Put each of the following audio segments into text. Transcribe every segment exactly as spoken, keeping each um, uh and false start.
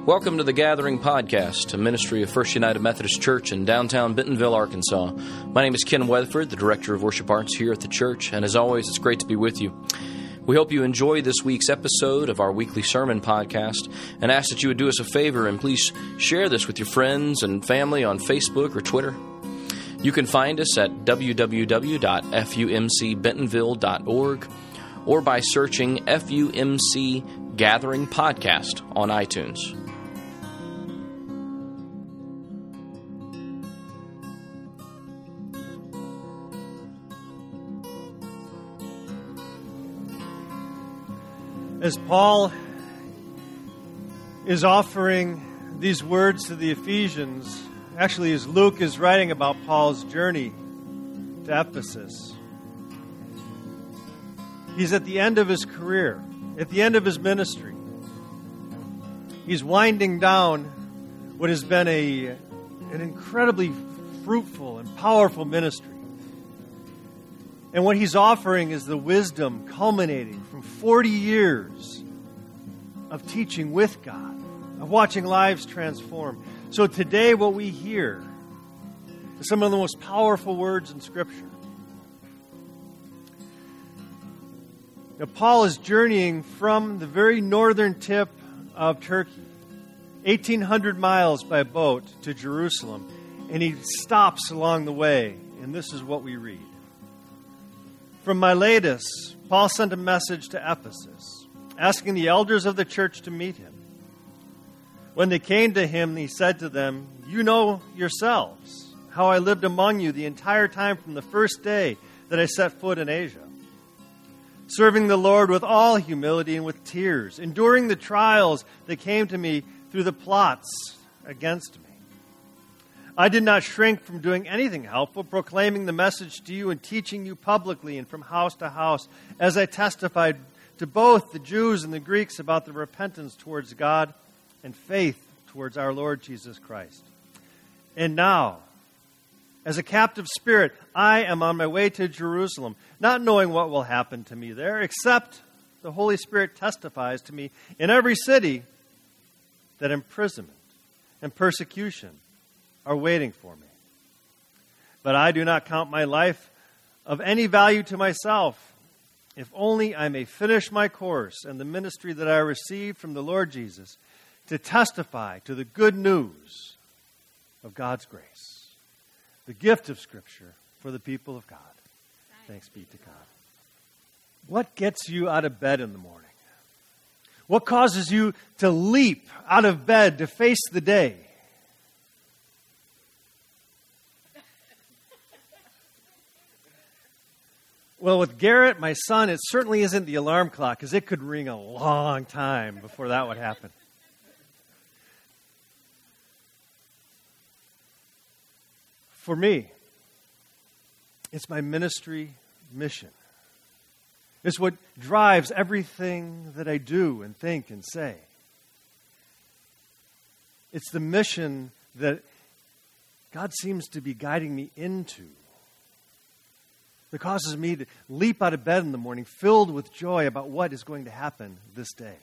Welcome to the Gathering Podcast, a ministry of First United Methodist Church in downtown Bentonville, Arkansas. My name is Ken Weatherford, the Director of Worship Arts here at the church, and as always, it's great to be with you. We hope you enjoy this week's episode of our weekly sermon podcast and ask that you would do us a favor and please share this with your friends and family on Facebook or Twitter. You can find us at w w w dot f u m c bentonville dot org or by searching F U M C Gathering Podcast on iTunes. As Paul is offering these words to the Ephesians, actually as Luke is writing about Paul's journey to Ephesus, he's at the end of his career, at the end of his ministry. He's winding down what has been a, an incredibly fruitful and powerful ministry. And what he's offering is the wisdom culminating from forty years of teaching with God, of watching lives transform. So today what we hear is some of the most powerful words in Scripture. Now, Paul is journeying from the very northern tip of Turkey, eighteen hundred miles by boat to Jerusalem, and he stops along the way, and this is what we read. From Miletus, Paul sent a message to Ephesus, asking the elders of the church to meet him. When they came to him, he said to them, "You know yourselves how I lived among you the entire time from the first day that I set foot in Asia, serving the Lord with all humility and with tears, enduring the trials that came to me through the plots against me. I did not shrink from doing anything helpful, proclaiming the message to you and teaching you publicly and from house to house, as I testified to both the Jews and the Greeks about the repentance towards God and faith towards our Lord Jesus Christ. And now, as a captive spirit, I am on my way to Jerusalem, not knowing what will happen to me there, except the Holy Spirit testifies to me in every city that imprisonment and persecution are waiting for me. But I do not count my life of any value to myself, if only I may finish my course and the ministry that I received from the Lord Jesus, to testify to the good news of God's grace, the gift of Scripture for the people of God. Thanks be to God." What gets you out of bed in the morning? What causes you to leap out of bed to face the day? Well, with Garrett, my son, it certainly isn't the alarm clock, because it could ring a long time before that would happen. For me, it's my ministry mission. It's what drives everything that I do and think and say. It's the mission that God seems to be guiding me into, that causes me to leap out of bed in the morning filled with joy about what is going to happen this day.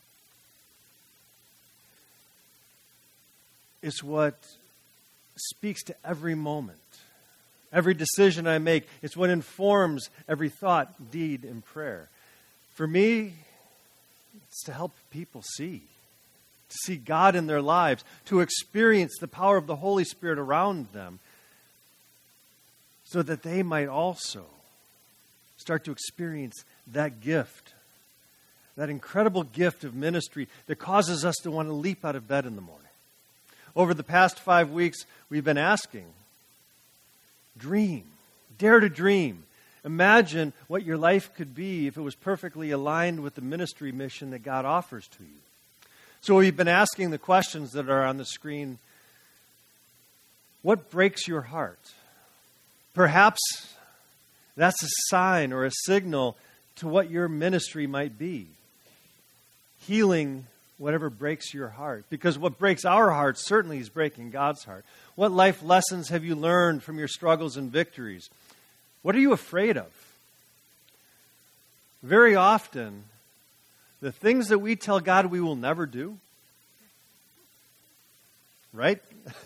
It's what speaks to every moment, every decision I make. It's what informs every thought, deed, and prayer. For me, it's to help people see, to see God in their lives, to experience the power of the Holy Spirit around them, so that they might also start to experience that gift, that incredible gift of ministry that causes us to want to leap out of bed in the morning. Over the past five weeks, we've been asking, dream, dare to dream. Imagine what your life could be if it was perfectly aligned with the ministry mission that God offers to you. So we've been asking the questions that are on the screen. What breaks your heart? Perhaps that's a sign or a signal to what your ministry might be. Healing whatever breaks your heart. Because what breaks our heart certainly is breaking God's heart. What life lessons have you learned from your struggles and victories? What are you afraid of? Very often, the things that we tell God we will never do right?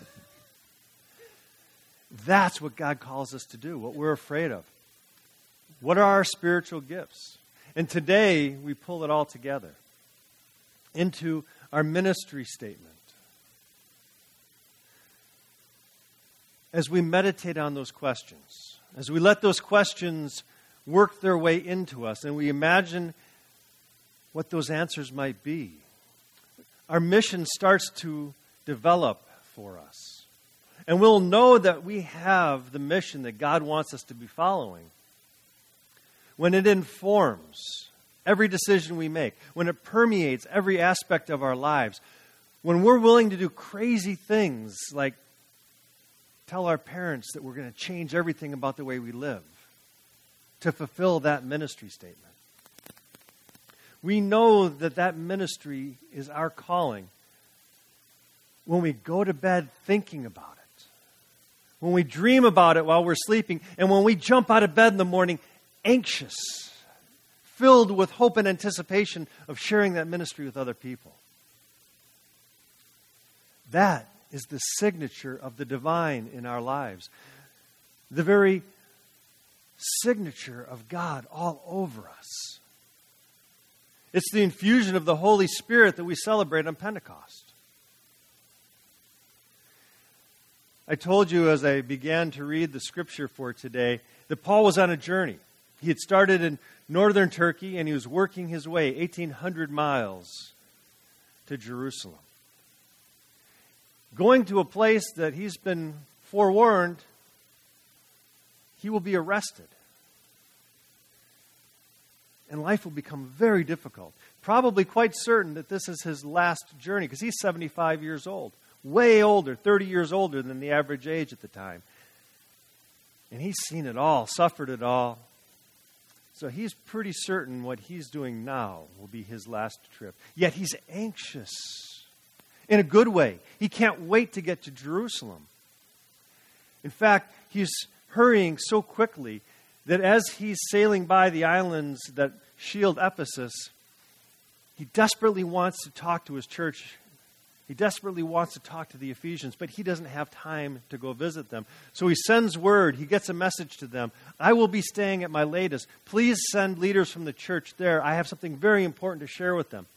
That's what God calls us to do, what we're afraid of. What are our spiritual gifts? And today, we pull it all together into our ministry statement. As we meditate on those questions, as we let those questions work their way into us, and we imagine what those answers might be, our mission starts to develop for us. And we'll know that we have the mission that God wants us to be following when it informs every decision we make, when it permeates every aspect of our lives, when we're willing to do crazy things like tell our parents that we're going to change everything about the way we live to fulfill that ministry statement. We know that that ministry is our calling when we go to bed thinking about it, when we dream about it while we're sleeping, and when we jump out of bed in the morning anxious, filled with hope and anticipation of sharing that ministry with other people. That is the signature of the divine in our lives. The very signature of God all over us. It's the infusion of the Holy Spirit that we celebrate on Pentecost. I told you as I began to read the scripture for today that Paul was on a journey. He had started in northern Turkey and he was working his way eighteen hundred miles to Jerusalem. Going to a place that he's been forewarned he will be arrested. And life will become very difficult. Probably quite certain that this is his last journey because he's seventy-five years old. Way older, thirty years older than the average age at the time. And he's seen it all, suffered it all. So he's pretty certain what he's doing now will be his last trip. Yet he's anxious in a good way. He can't wait to get to Jerusalem. In fact, he's hurrying so quickly that as he's sailing by the islands that shield Ephesus, he desperately wants to talk to his church. He desperately wants to talk to the Ephesians, but he doesn't have time to go visit them. So he sends word, he gets a message to them. I will be staying at Miletus. Please send leaders from the church there. I have something very important to share with them.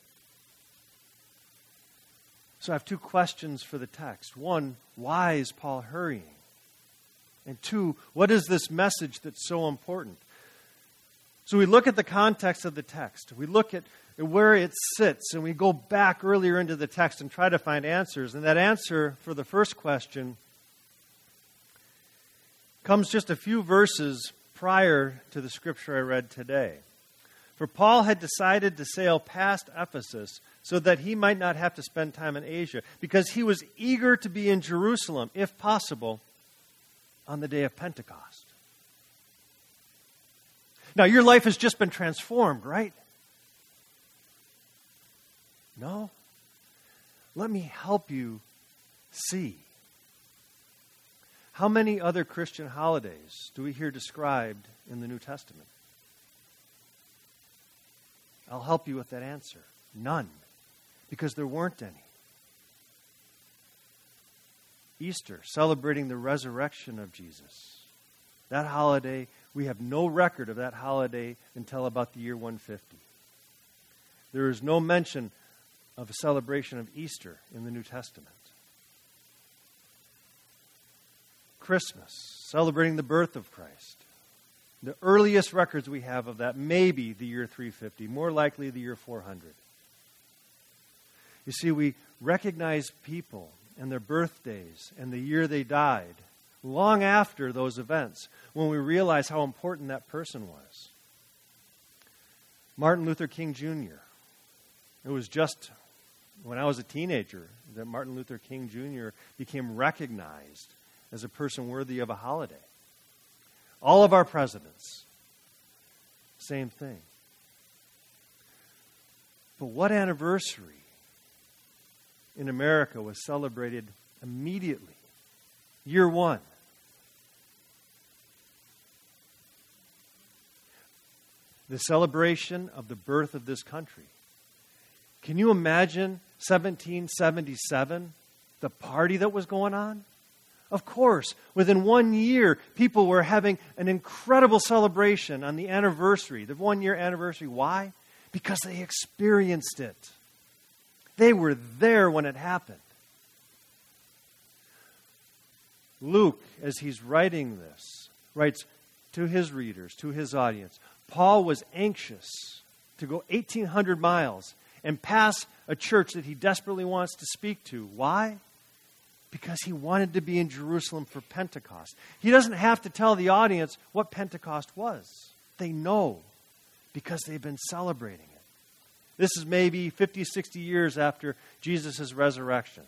So I have two questions for the text. One, why is Paul hurrying? And two, what is this message that's so important? So we look at the context of the text. We look at where it sits, and we go back earlier into the text and try to find answers. And that answer for the first question comes just a few verses prior to the scripture I read today. For Paul had decided to sail past Ephesus so that he might not have to spend time in Asia, because he was eager to be in Jerusalem, if possible, on the day of Pentecost. Now, your life has just been transformed, right? No? Let me help you see. How many other Christian holidays do we hear described in the New Testament? I'll help you with that answer. None. Because there weren't any. Easter, celebrating the resurrection of Jesus. That holiday, we have no record of that holiday until about the year one fifty. There is no mention of a celebration of Easter in the New Testament. Christmas, celebrating the birth of Christ. The earliest records we have of that may be the year three fifty, more likely the year four hundred. You see, we recognize people and their birthdays and the year they died long after those events when we realize how important that person was. Martin Luther King Junior It was just when I was a teenager that Martin Luther King Junior became recognized as a person worthy of a holiday. All of our presidents, same thing. But what anniversary in America was celebrated immediately? Year one. The celebration of the birth of this country. Can you imagine seventeen seventy-seven, the party that was going on? Of course, within one year, people were having an incredible celebration on the anniversary, the one-year anniversary. Why? Because they experienced it. They were there when it happened. Luke, as he's writing this, writes to his readers, to his audience, Paul was anxious to go eighteen hundred miles and pass a church that he desperately wants to speak to. Why? Because he wanted to be in Jerusalem for Pentecost. He doesn't have to tell the audience what Pentecost was. They know because they've been celebrating it. This is maybe fifty, sixty years after Jesus' resurrection.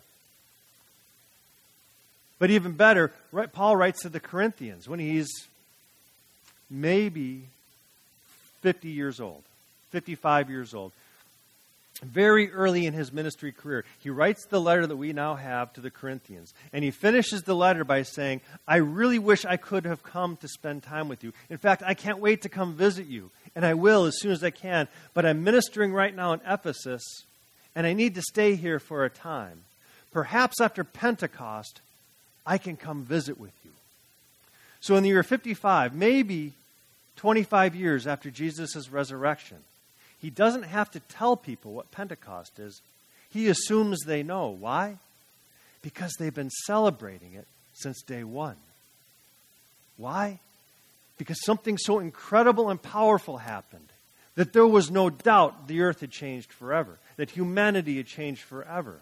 But even better, Paul writes to the Corinthians when he's maybe fifty years old, fifty-five years old. Very early in his ministry career, he writes the letter that we now have to the Corinthians. And he finishes the letter by saying, I really wish I could have come to spend time with you. In fact, I can't wait to come visit you. And I will as soon as I can. But I'm ministering right now in Ephesus, and I need to stay here for a time. Perhaps after Pentecost, I can come visit with you. So in the year fifty-five, maybe twenty-five years after Jesus' resurrection, he doesn't have to tell people what Pentecost is. He assumes they know. Why? Because they've been celebrating it since day one. Why? Because something so incredible and powerful happened that there was no doubt the earth had changed forever, that humanity had changed forever.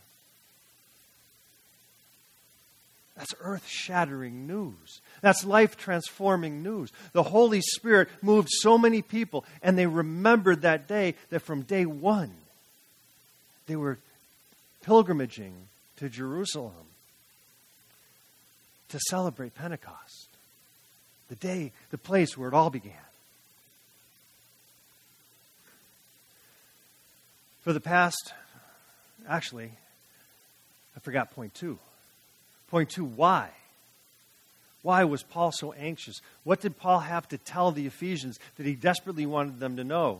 That's earth-shattering news. That's life-transforming news. The Holy Spirit moved so many people, and they remembered that day that from day one, they were pilgrimaging to Jerusalem to celebrate Pentecost, the day, the place where it all began. For the past, actually, I forgot point two. Point two, why? Why was Paul so anxious? What did Paul have to tell the Ephesians that he desperately wanted them to know?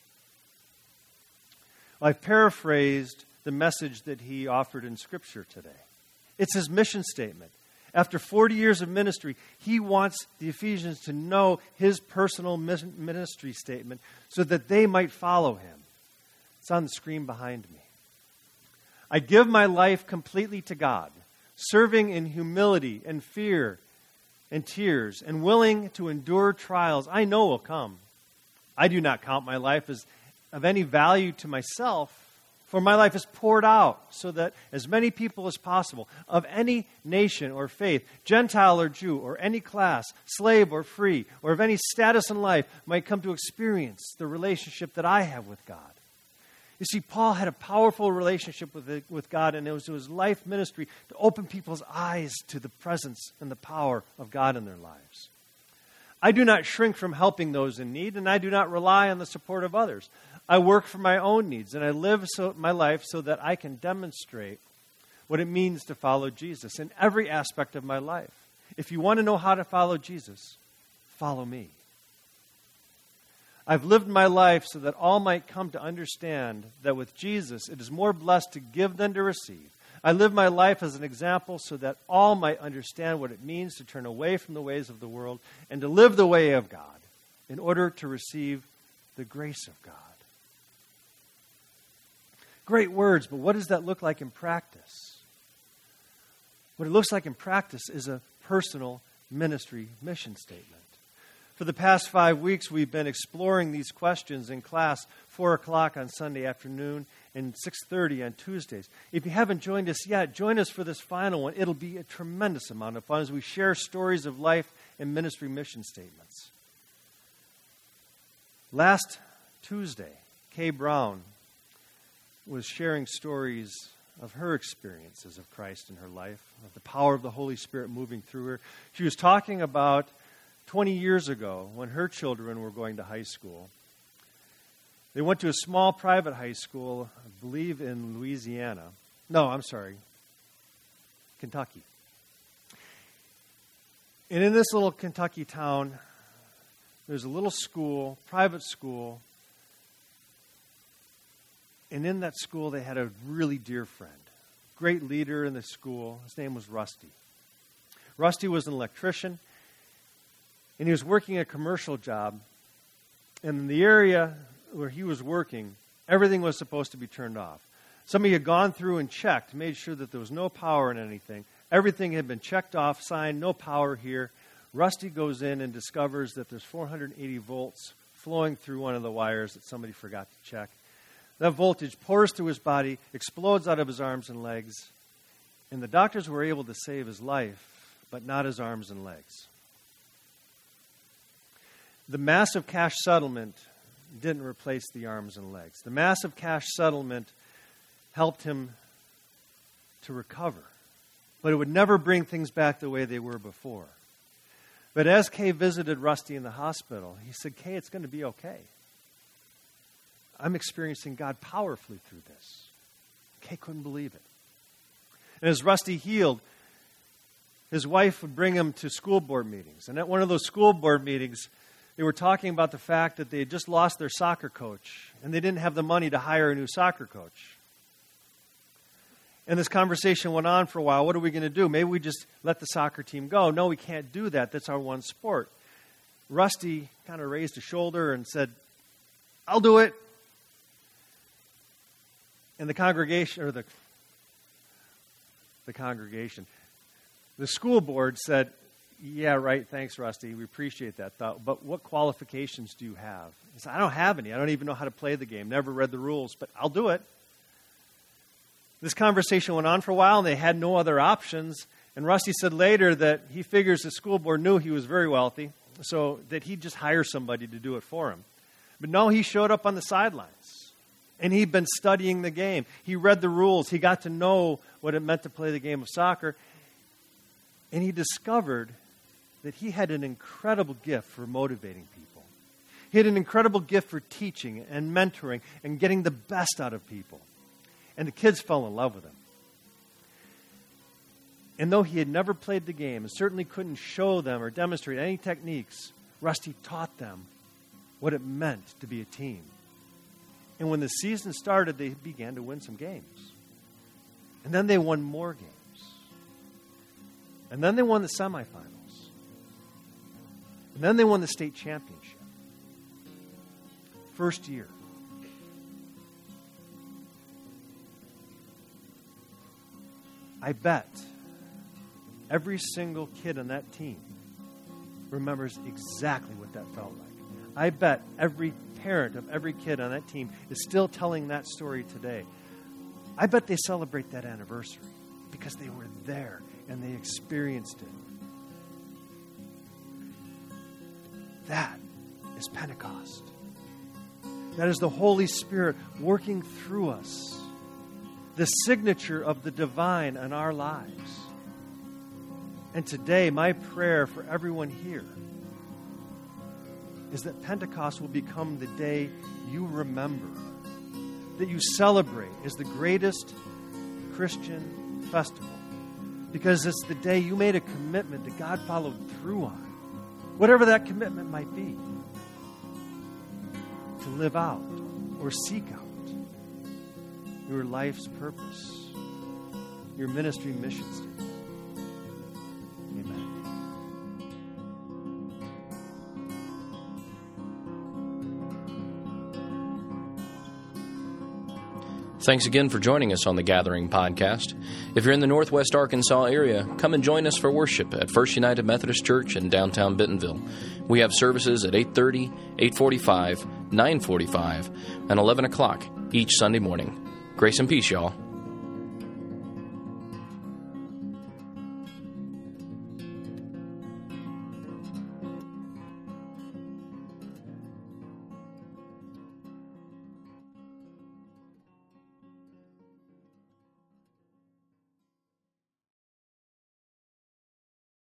Well, I've paraphrased the message that he offered in Scripture today. It's his mission statement. After forty years of ministry, he wants the Ephesians to know his personal ministry statement so that they might follow him. It's on the screen behind me. I give my life completely to God, serving in humility and fear and tears, and willing to endure trials I know will come. I do not count my life as of any value to myself, for my life is poured out so that as many people as possible, of any nation or faith, Gentile or Jew, or any class, slave or free, or of any status in life, might come to experience the relationship that I have with God. You see, Paul had a powerful relationship with, the, with God, and it was his life ministry to open people's eyes to the presence and the power of God in their lives. I do not shrink from helping those in need, and I do not rely on the support of others. I work for my own needs, and I live so, my life so that I can demonstrate what it means to follow Jesus in every aspect of my life. If you want to know how to follow Jesus, follow me. I've lived my life so that all might come to understand that with Jesus, it is more blessed to give than to receive. I live my life as an example so that all might understand what it means to turn away from the ways of the world and to live the way of God in order to receive the grace of God. Great words, but what does that look like in practice? What it looks like in practice is a personal ministry mission statement. For the past five weeks, we've been exploring these questions in class, four o'clock on Sunday afternoon and six thirty on Tuesdays. If you haven't joined us yet, join us for this final one. It'll be a tremendous amount of fun as we share stories of life and ministry mission statements. Last Tuesday, Kay Brown was sharing stories of her experiences of Christ in her life, of the power of the Holy Spirit moving through her. She was talking about twenty years ago, when her children were going to high school. They went to a small private high school, I believe in Louisiana. No, I'm sorry, Kentucky. And in this little Kentucky town, there's a little school, private school. And in that school, they had a really dear friend, great leader in the school. His name was Rusty. Rusty was an electrician, and he was working a commercial job. And in the area where he was working, everything was supposed to be turned off. Somebody had gone through and checked, made sure that there was no power in anything. Everything had been checked off, signed, no power here. Rusty goes in and discovers that there's four hundred eighty volts flowing through one of the wires that somebody forgot to check. That voltage pours through his body, explodes out of his arms and legs, and the doctors were able to save his life, but not his arms and legs. The massive cash settlement didn't replace the arms and legs. The massive cash settlement helped him to recover, but it would never bring things back the way they were before. But as Kay visited Rusty in the hospital, he said, Kay, it's going to be okay. I'm experiencing God powerfully through this. Kay couldn't believe it. And as Rusty healed, his wife would bring him to school board meetings. And at one of those school board meetings, they were talking about the fact that they had just lost their soccer coach, and they didn't have the money to hire a new soccer coach. And this conversation went on for a while. What are we going to do? Maybe we just let the soccer team go. No, we can't do that. That's our one sport. Rusty kind of raised a shoulder and said, I'll do it. And the congregation, or the, the congregation, the school board said, yeah, right, thanks, Rusty. We appreciate that thought. But what qualifications do you have? He said, I don't have any. I don't even know how to play the game. Never read the rules, but I'll do it. This conversation went on for a while, and they had no other options. And Rusty said later that he figures the school board knew he was very wealthy, so that he'd just hire somebody to do it for him. But no, he showed up on the sidelines, and he'd been studying the game. He read the rules. He got to know what it meant to play the game of soccer. And he discovered that he had an incredible gift for motivating people. He had an incredible gift for teaching and mentoring and getting the best out of people. And the kids fell in love with him. And though he had never played the game and certainly couldn't show them or demonstrate any techniques, Rusty taught them what it meant to be a team. And when the season started, they began to win some games. And then they won more games. And then they won the semifinals. And then they won the state championship. First year. I bet every single kid on that team remembers exactly what that felt like. I bet every parent of every kid on that team is still telling that story today. I bet they celebrate that anniversary because they were there and they experienced it. That is Pentecost. That is the Holy Spirit working through us. The signature of the divine in our lives. And today, my prayer for everyone here is that Pentecost will become the day you remember, that you celebrate as the greatest Christian festival, because it's the day you made a commitment that God followed through on, whatever that commitment might be, to live out or seek out your life's purpose, your ministry mission statement. Amen. Thanks again for joining us on the Gathering Podcast. If you're in the Northwest Arkansas area, come and join us for worship at First United Methodist Church in downtown Bentonville. We have services at eight thirty, eight forty-five, nine forty-five, and eleven o'clock each Sunday morning. Grace and peace, y'all.